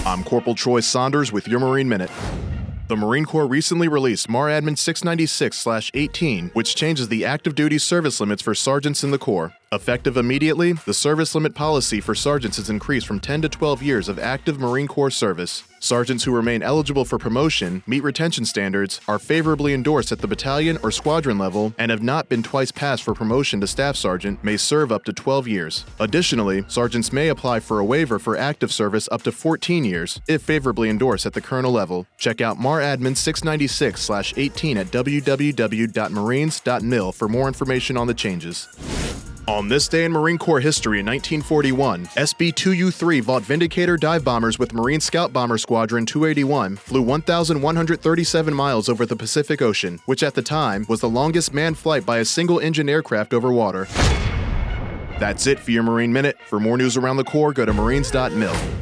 I'm Corporal Troy Saunders with your Marine Minute. The Marine Corps recently released MAR Admin 696/18, which changes the active duty service limits for sergeants in the Corps. Effective immediately, the service limit policy for sergeants is increased from 10 to 12 years of active Marine Corps service. Sergeants who remain eligible for promotion, meet retention standards, are favorably endorsed at the battalion or squadron level, and have not been twice passed for promotion to staff sergeant may serve up to 12 years. Additionally, sergeants may apply for a waiver for active service up to 14 years, if favorably endorsed at the colonel level. Check out MAR Admin 696/18 at www.marines.mil for more information on the changes. On this day in Marine Corps history in 1941, SB-2U-3 Vought Vindicator dive bombers with Marine Scout Bomber Squadron 281 flew 1,137 miles over the Pacific Ocean, which at the time was the longest manned flight by a single-engine aircraft over water. That's it for your Marine Minute. For more news around the Corps, go to marines.mil.